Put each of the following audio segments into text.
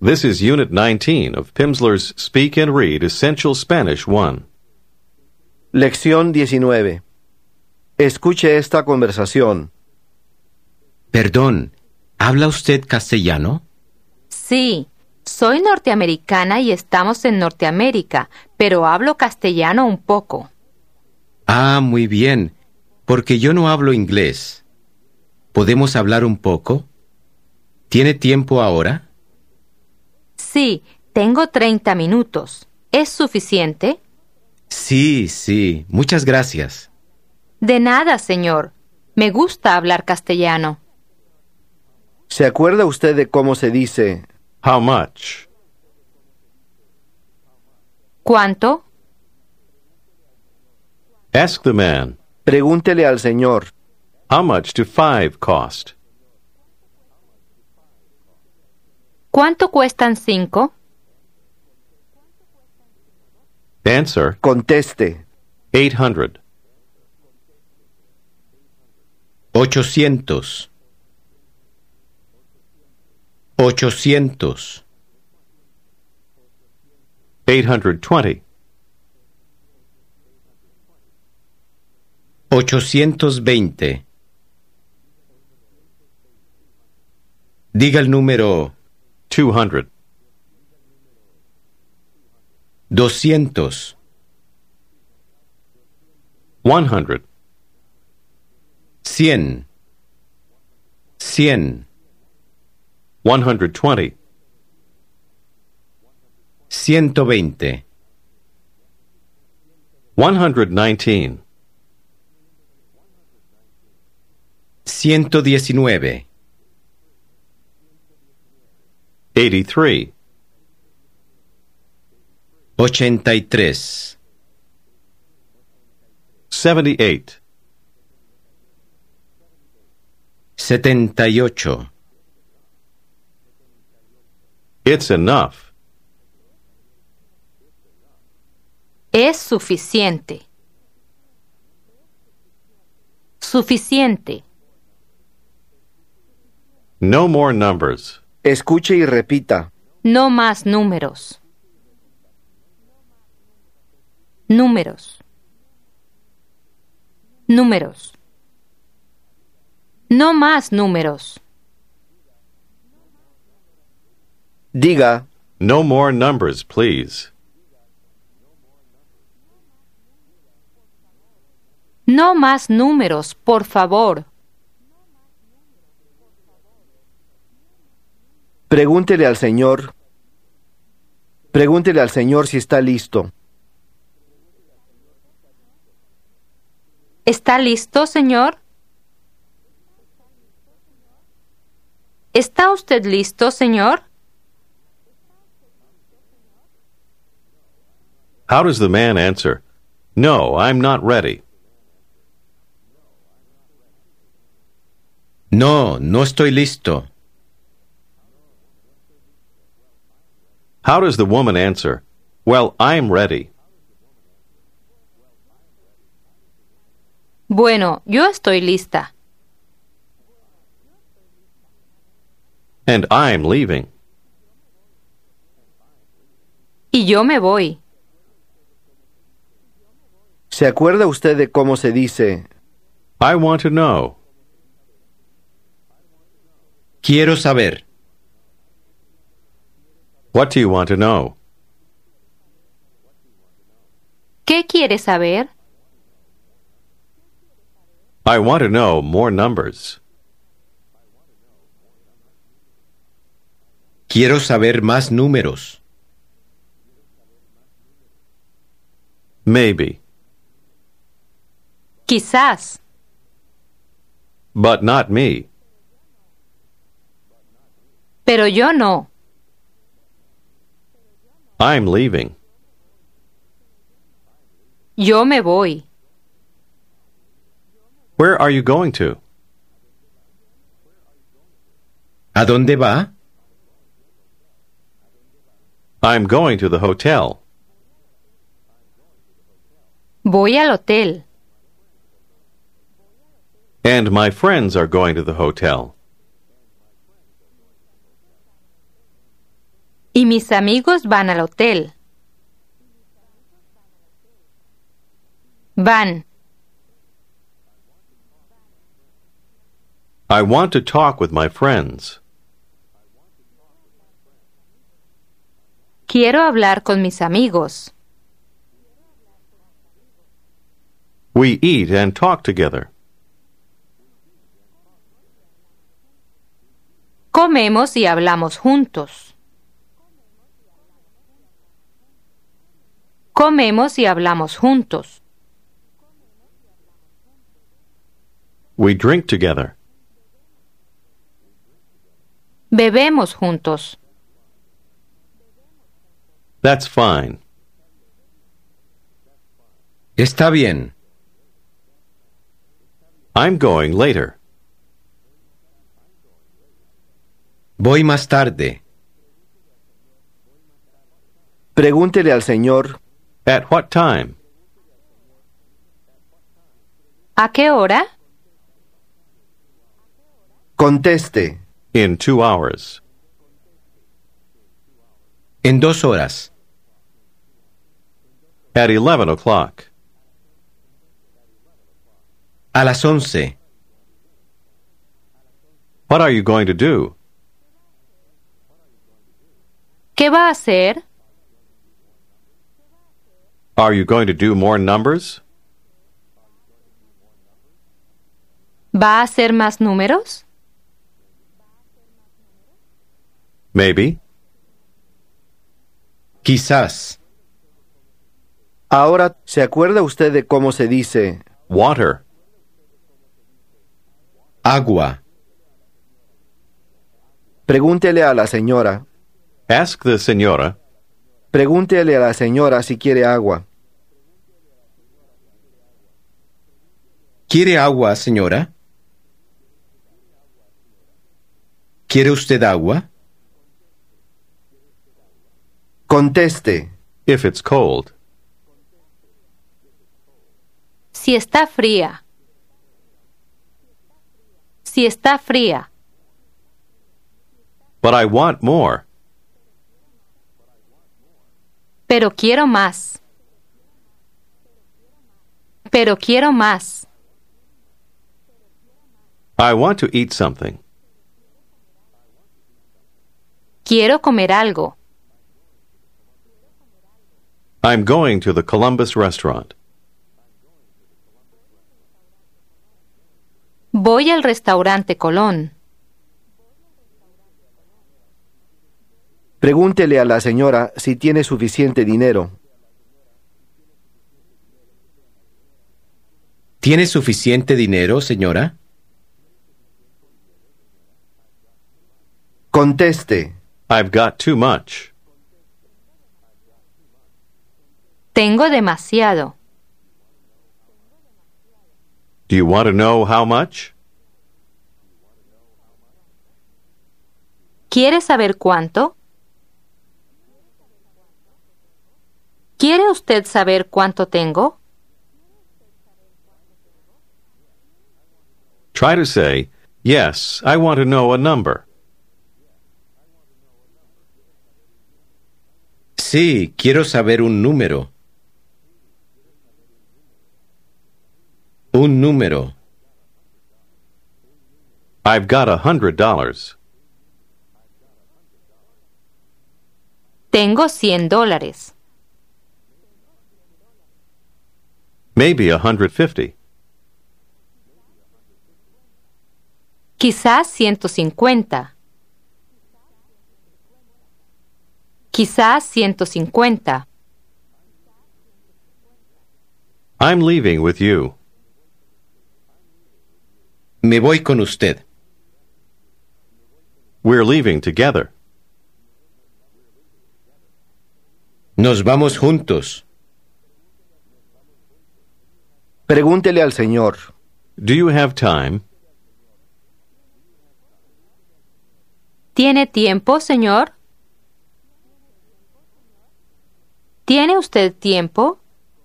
This is Unit 19 of Pimsleur's Speak and Read Essential Spanish 1. Lección 19. Escuche esta conversación. Perdón, ¿habla usted castellano? Sí, soy norteamericana y estamos en Norteamérica, pero hablo castellano un poco. Ah, muy bien, porque yo no hablo inglés. ¿Podemos hablar un poco? ¿Tiene tiempo ahora? Sí, tengo 30 minutos. ¿Es suficiente? Sí, muchas gracias. De nada, señor. Me gusta hablar castellano. ¿Se acuerda usted de cómo se dice How much? ¿Cuánto? Ask the man. pregúntele al Señor? How much do 5 cost? ¿Cuánto cuestan 5? Answer, Conteste. 800. 800. 800. 820. 820. Diga el número 200. 200. 100. 100. 100. 120. 120. 119. 119. 83. 83. 78. 78. It's enough. Es suficiente. Suficiente. No more numbers. Escuche y repita. No más números. Números. Números. No más números. Diga, No more numbers, please. No más números, por favor. pregúntele al Señor. Pregúntele al Señor si está listo. ¿Está listo, señor? ¿Está usted listo, señor? How does the man answer? No, I'm not ready. No, no estoy listo. How does the woman answer? Well, I'm ready. Bueno, yo estoy lista. And I'm leaving. Y yo me voy. ¿Se acuerda usted de cómo se dice I want to know. Quiero saber. What do you want to know? ¿Qué quiere saber? I want to know more numbers. Quiero saber más números. Maybe. Quizás. But not me. Pero yo no. I'm leaving. Yo me voy. Where are you going to? ¿A dónde va? I'm going to the hotel. Voy al hotel. And my friends are going to the hotel. Y mis amigos van al hotel. Van. I want to talk with my friends. Quiero hablar con mis amigos. We eat and talk together. Comemos y hablamos juntos. Comemos y hablamos juntos. We drink together. Bebemos juntos. That's fine. Está bien. I'm going later. Voy más tarde. Pregúntele al Señor. At what time? ¿A qué hora? Conteste. In 2 hours. En 2 horas. At 11 o'clock. A las 11. What are you going to do? ¿Qué va a hacer? Are you going to do more numbers? ¿Va a hacer más números? Maybe. Quizás. Ahora, ¿se acuerda usted de cómo se dice Water. Agua. pregúntele a la señora? Ask the señora. Pregúntele a la señora si quiere agua. ¿Quiere agua, señora? ¿Quiere usted agua? Conteste. If it's cold. Si está fría. Si está fría. But I want more. Pero quiero más. Pero quiero más. I want to eat something. Quiero comer algo. I'm going to the Columbus restaurant. Voy al restaurante Colón. Pregúntele a la señora si tiene suficiente dinero. ¿Tiene suficiente dinero, señora? Conteste. I've got too much. Tengo demasiado. Do you want to know how much? ¿Quiere saber cuánto? ¿Quiere usted saber cuánto tengo? Try to say, yes, I want to know a number. Sí, quiero saber un número. Un número. I've got $100. Tengo $100. Maybe 150. Quizás 150. Quizás 150. I'm leaving with you. Me voy con usted. We're leaving together. Nos vamos juntos. Pregúntele al señor. Do you have time? ¿Tiene tiempo, señor? ¿Tiene usted tiempo?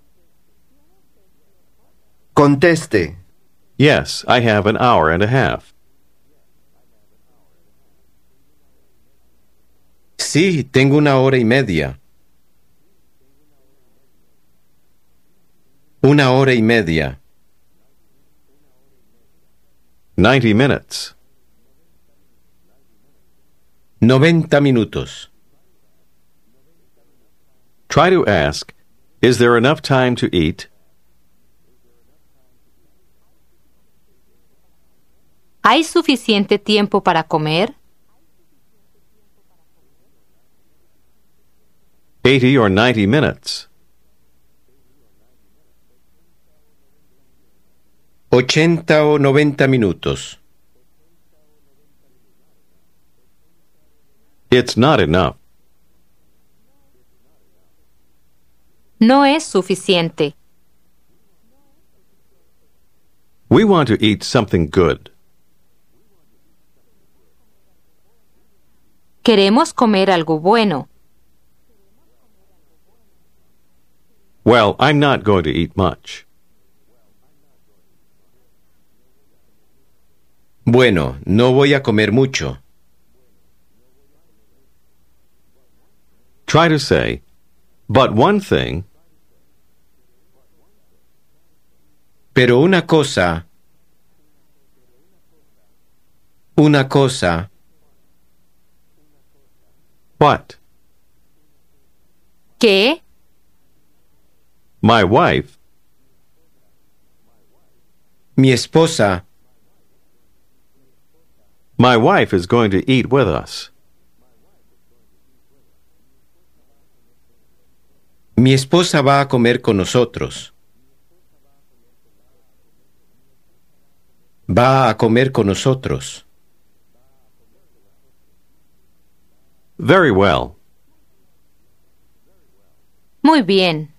Conteste. Yes, I have an hour and a half. Sí, tengo 1 hora y media. 1 hora y media. 90 minutes. 90 minutos. Try to ask, is there enough time to eat? ¿Hay suficiente tiempo para comer? 80 or 90 minutes. 80 o 90 minutos. It's not enough. No es suficiente. We want to eat something good. Queremos comer algo bueno. Well, I'm not going to eat much. Bueno, no voy a comer mucho. Try to say, but one thing, Pero una cosa. Una cosa. what? ¿Qué? My wife, Mi esposa. my wife is going to eat with us. Mi esposa va a comer con nosotros. Va a comer con nosotros. Very well. Muy bien.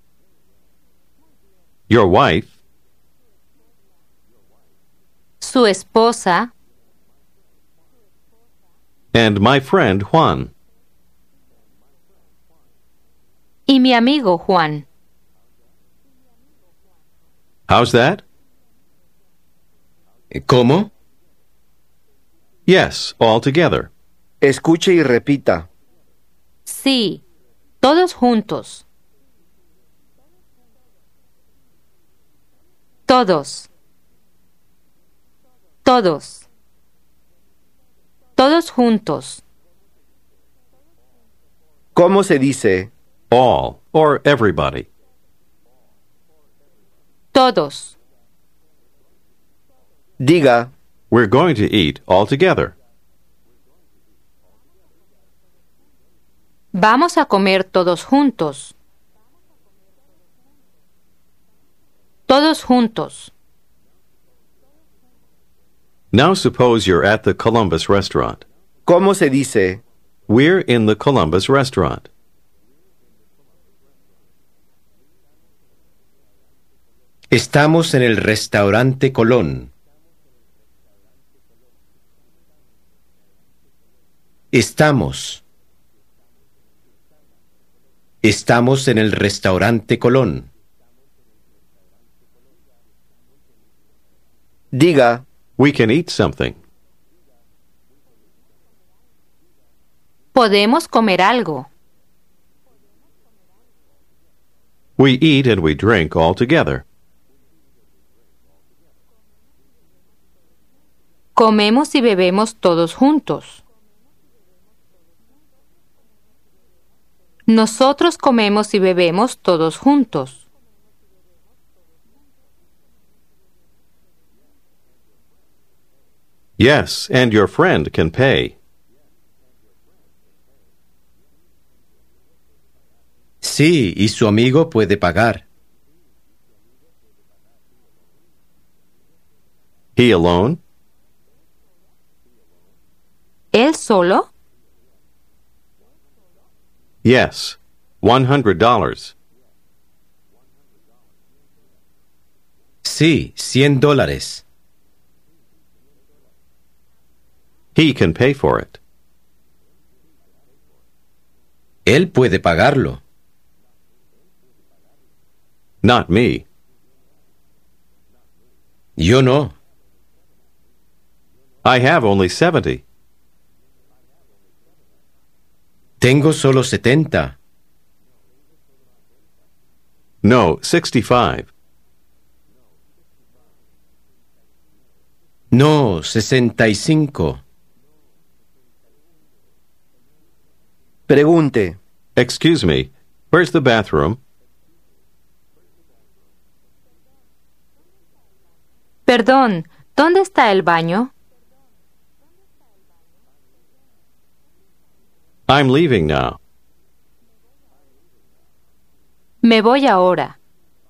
Your wife, Su esposa and my friend Juan. y mi amigo Juan. How's that? ¿Cómo? Yes, all together. Escuche y repita. Sí, todos juntos. Todos. Todos. Todos juntos. ¿Cómo se dice? All, or everybody. Todos. Diga, We're going to eat all together. Vamos a comer todos juntos. Todos juntos. Now suppose you're at the Columbus restaurant. ¿cómo se dice? We're in the Columbus restaurant. Estamos en el restaurante Colón. Estamos. Estamos en el restaurante Colón. Diga, We can eat something. Podemos comer algo. We eat and we drink all together. Comemos y bebemos todos juntos. Nosotros comemos y bebemos todos juntos. Yes, and your friend can pay. Sí, y su amigo puede pagar. He alone? ¿Él solo? Yes, $100. Sí, $100. He can pay for it. Él puede pagarlo. Not me. Yo no. I have only 70. Tengo solo 70. No, 65. No, 65. Pregunte. Excuse me, where's the bathroom? Perdón, ¿dónde está el baño? I'm leaving now. Me voy ahora.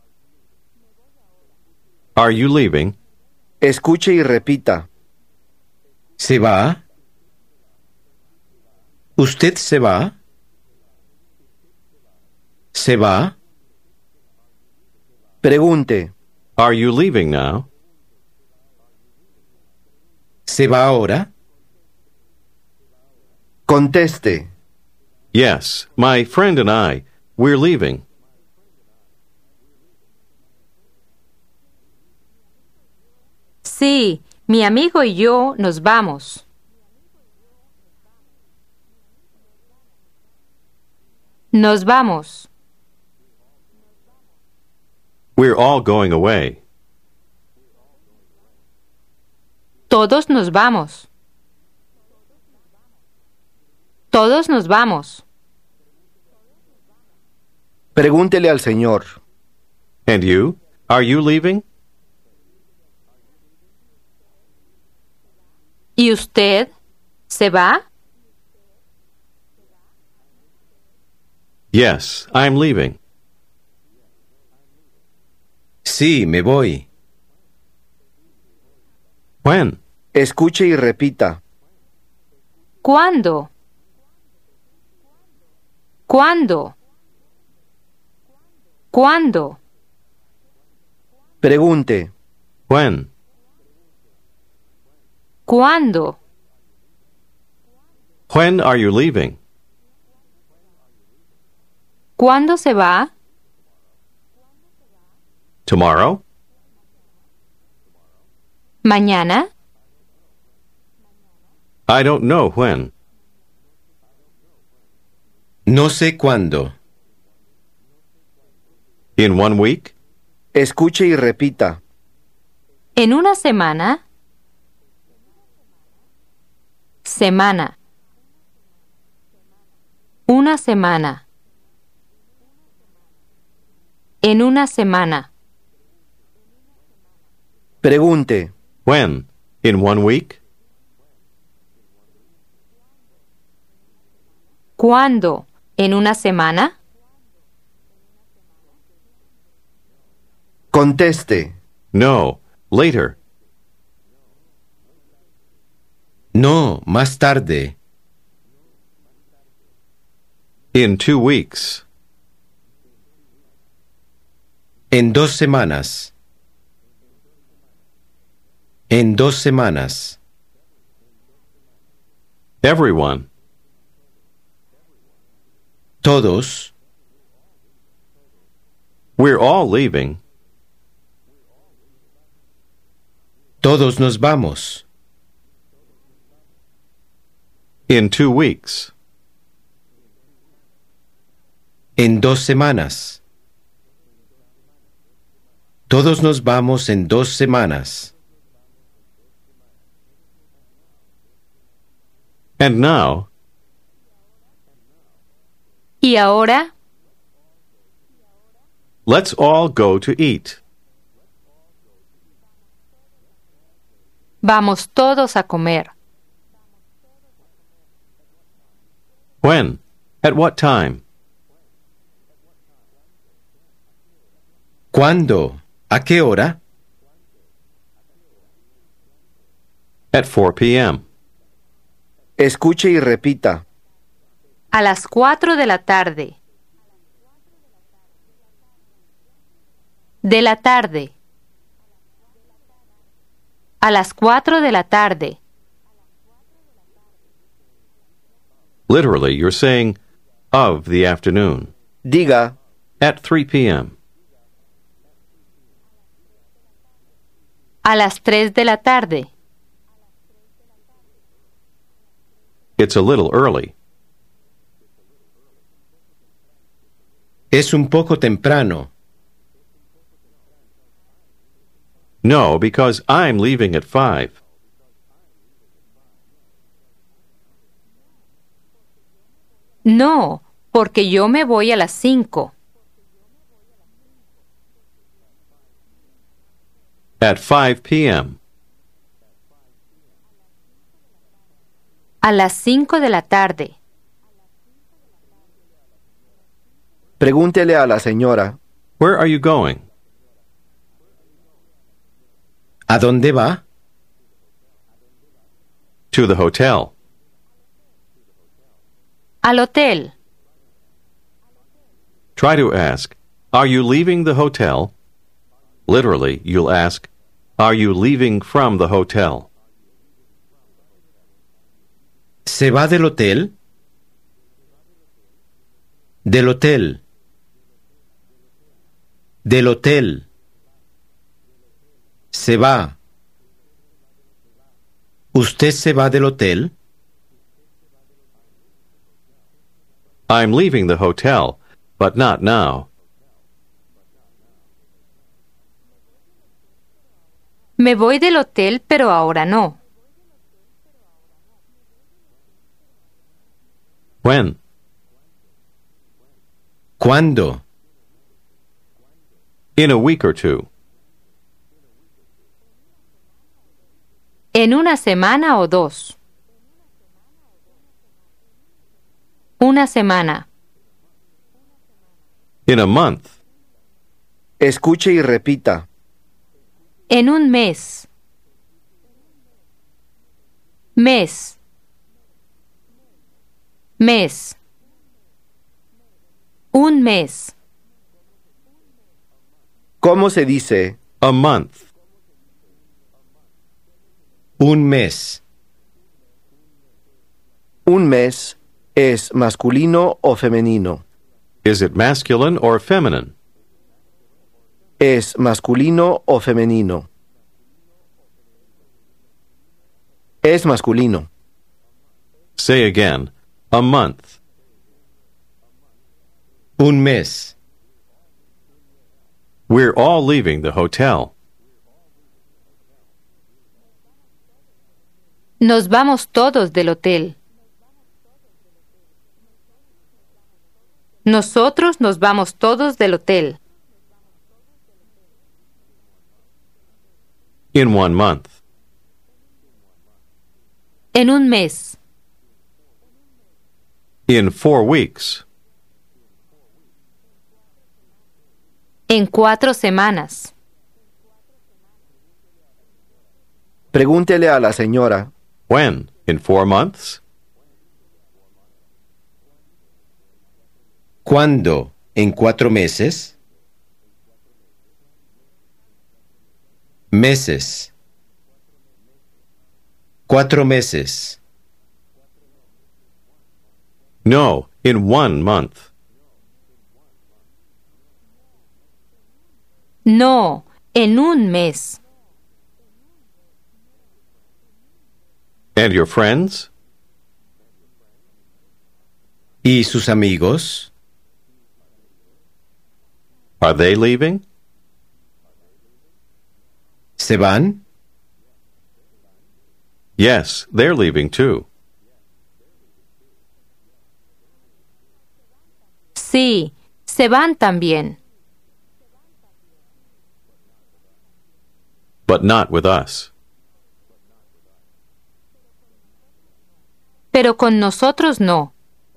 Are you leaving? Escuche y repita. ¿Se va? ¿Usted se va? ¿Se va? Pregunte. Are you leaving now? ¿Se va ahora? Conteste. Yes, my friend and I, we're leaving. Sí, mi amigo y yo nos vamos. Nos vamos. We're all going away. Todos nos vamos. Todos nos vamos. Pregúntele al Señor. And you? Are you leaving? ¿Y usted? ¿Se va? Yes, I'm leaving. Sí, me voy. When? Escuche y repita. ¿Cuándo? ¿Cuándo? ¿Cuándo? Pregunte. When? ¿Cuándo? When are you leaving? ¿Cuándo se va? Tomorrow? ¿Mañana? I don't know when. No sé cuándo. In 1 week? Escuche y repita. ¿En una semana? Semana. Una semana. En una semana. Pregunte. When? In 1 week? ¿Cuándo? ¿En una semana? Conteste. No, later. No, más tarde. In 2 weeks. En 2 semanas. En 2 semanas. Everyone. Todos. We're all leaving. Todos nos vamos. In 2 weeks. En 2 semanas. Todos nos vamos en 2 semanas. And now, ¿Y ahora? let's all go to eat. Vamos todos a comer. When? At what time? ¿Cuándo? ¿A qué hora? At 4 p.m. Escuche y repita. A las 4 de la tarde. De la tarde. A las 4 de la tarde. Literally, you're saying of the afternoon. Diga. At 3 p.m. A las 3 de la tarde. It's a little early. Es un poco temprano. No, because I'm leaving at 5. No, porque yo me voy a las 5. At 5 p.m. A las 5 de la tarde. Pregúntele a la señora. Where are you going? ¿A dónde va? To the hotel. Al hotel. Try to ask, are you leaving the hotel? Literally, you'll ask, are you leaving from the hotel? ¿Se va del hotel? Del hotel. Del hotel. Se va. ¿Usted se va del hotel? I'm leaving the hotel, but not now. Me voy del hotel, pero ahora no. When? ¿Cuándo? In a week or two. En una semana o 2. Una semana. In a month. Escuche y repita. En un mes. Mes. Mes. Un mes. ¿Cómo se dice? A month. Un mes. Un mes es masculino o femenino. Is it masculine or feminine? Es masculino o femenino. Es masculino. Say again, a month. Un mes. We're all leaving the hotel. Nos vamos todos del hotel. Nosotros nos vamos todos del hotel. In 1 month. En un mes. In 4 weeks. En 4 semanas. Pregúntele a la señora. When? In 4 months? ¿Cuándo? ¿En 4 meses? Meses. 4 meses. No, in 1 month. No, en un mes. And your friends? ¿Y sus amigos? Are they leaving? ¿Se van? Yes, they're leaving too. Sí, se van también. But not with us. Pero con nosotros no.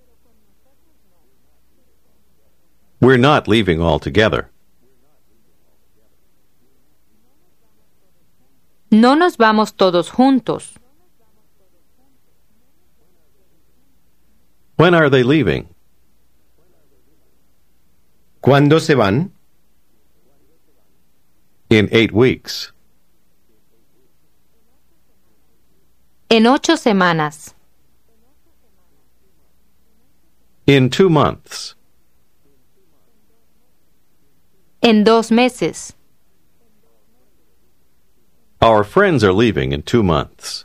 We're not leaving altogether. No nos vamos todos juntos. When are they leaving? ¿Cuándo se van? In 8 weeks. En 8 semanas. In 2 months. En 2 meses. Our friends are leaving in 2 months.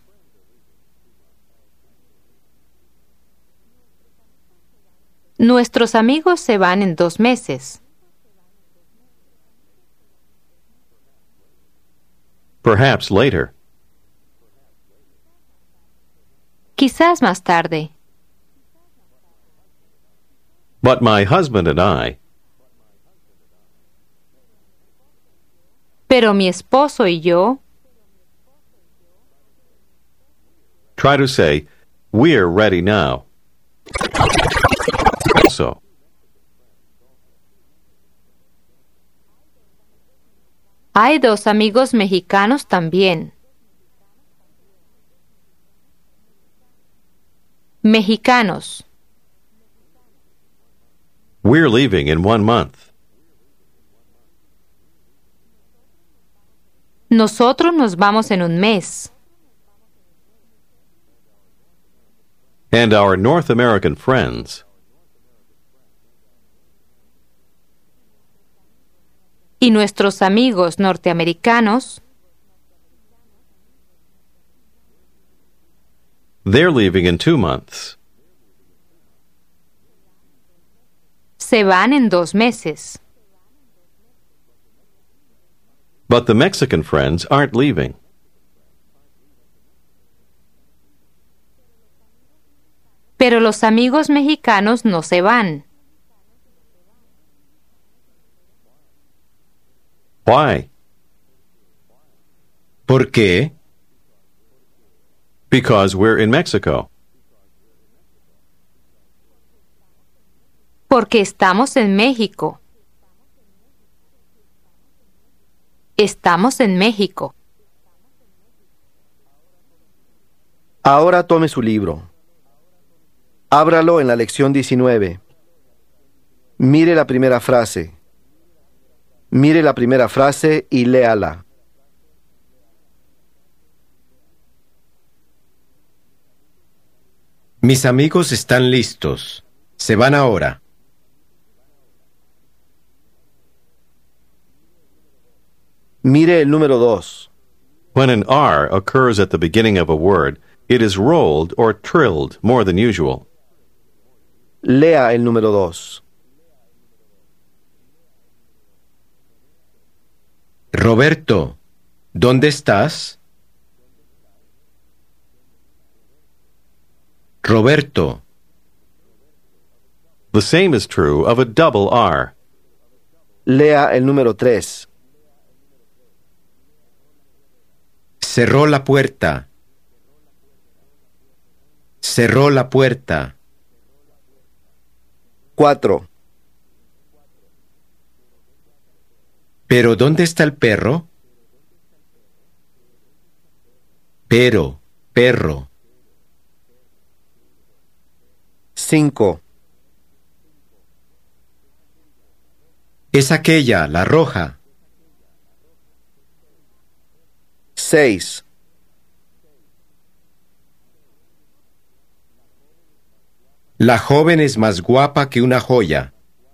Nuestros amigos se van en 2 meses. Perhaps later. Quizás más tarde. But my husband and I. Pero mi esposo y yo. Try to say, we're ready now. Also. Hay 2 amigos mexicanos también. Mexicanos. We're leaving in 1 month. Nosotros nos vamos en un mes. And our North American friends. Y nuestros amigos norteamericanos. They're leaving in 2 months. Se van en 2 meses. But the Mexican friends aren't leaving. Pero los amigos mexicanos no se van. Why? ¿Por qué? Because we're in Mexico. Porque estamos en México. Estamos en México. Ahora tome su libro. Ábralo en la lección 19. Mire la primera frase. Mire la primera frase y léala. Mis amigos están listos. Se van ahora. Mire el número 2. When an R occurs at the beginning of a word, it is rolled or trilled more than usual. Lea el número 2. Roberto, ¿dónde estás? Roberto, The same is true of a double R. Lea el número 3. cerró la puerta. Cerró la puerta. 4. ¿Pero dónde está el perro? Pero, perro. 5. Es aquella, la roja. 6. La joven es más guapa que una joya.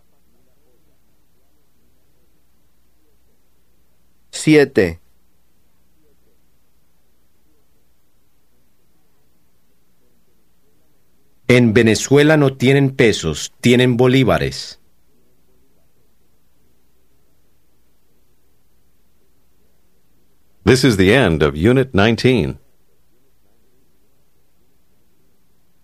7. En Venezuela no tienen pesos, tienen bolívares. This is the end of Unit 19.